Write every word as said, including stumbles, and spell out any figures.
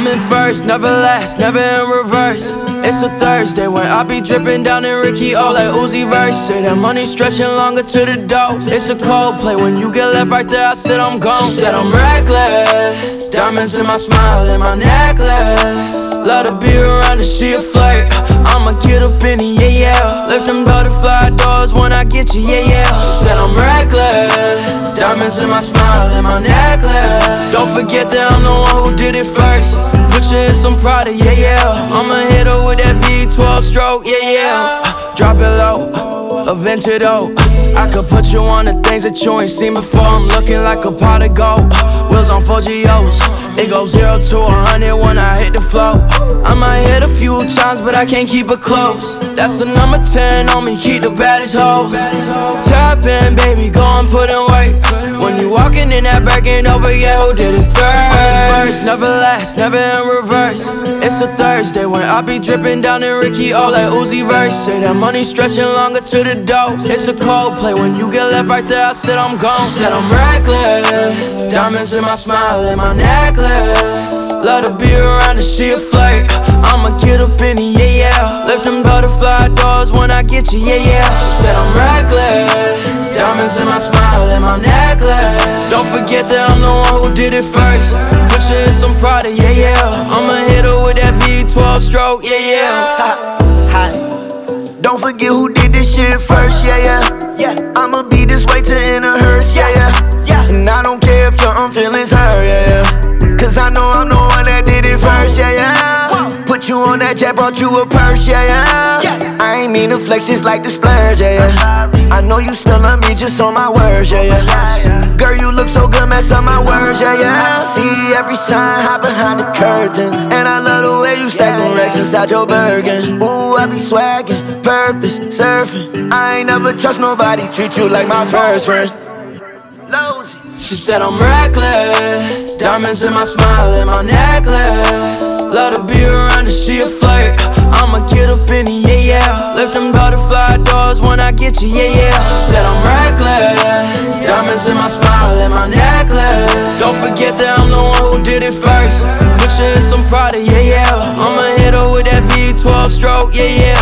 I'm in first, never last, never in reverse. It's a Thursday when I be dripping down in Ricky O like Uzi verse. Say that money stretching longer to the dough. It's a Coldplay when you get left right there. I said I'm gone. She said I'm reckless. Diamonds in my smile and my necklace. Love to be around and she a flirt. I'ma get up in it, yeah, yeah. Lift them butterfly doors when I get you, yeah, yeah. She said I'm reckless. Diamonds in my smile and my necklace. Don't forget that I'm the one who did it first. Put you in some Prada, yeah, yeah. I'ma hit her with that V twelve stroke, yeah, yeah. Drop it low, adventure though. I could put you on the things that you ain't seen before. I'm looking like a pot of gold. Wheels on four G Os. It goes zero to a hundred when I hit the flow. I might hit a few times, but I can't keep it close. That's the number ten on me, keep the baddest hoe. Tap in, baby, go and put in work. When you walking in that back ain't over yet, who did it first? Never last, never in reverse. It's a Thursday when I be dripping down in Ricky O like Uzi verse. Say that money stretching longer to the dough. It's a Coldplay when you get left right there. I said I'm gone. She said I'm reckless. Diamonds in my smile and my necklace. Love to be around and she a flirt. I'ma get up in it, yeah, yeah. Lift them butterfly doors when I get you, yeah, yeah. She said I'm reckless. Diamonds in my smile and my necklace. Don't forget that I'm the one who did it first. Put you in some Prada, yeah, yeah. I'ma hit her with that V twelve stroke, yeah, yeah. Ha, ha. Don't forget who did this shit first, yeah, yeah. Yeah. I'ma be this way to in a hearse, yeah, yeah. Yeah. And I don't care if your own feelings hurt, yeah, yeah. Cause I know I'm the one that did it first, yeah, yeah. Whoa. Put you on that jet, brought you a purse, yeah, yeah. Yes. I ain't mean to flex, just like the splurge, yeah, yeah. I know you still love me just on my words, yeah, yeah. Girl, you look so good, mess up my words, yeah, yeah. See every sign, hide behind the curtains. And I love the way you stack them racks inside your Birkin. Ooh, I be swaggin', purpose, surfing. I ain't never trust nobody, treat you like my first friend. Losey. She said I'm reckless. Diamonds in my smile and my necklace. Love to be around and she a flirt. I'ma get up in it, yeah, yeah. Lift them butterfly doors when I get you, yeah, yeah. She said I'm reckless. Diamonds in my smile and my necklace. Don't forget that I'm the one who did it first. Put you in some Prada, yeah, yeah. I'ma hit her with that V twelve stroke, yeah, yeah.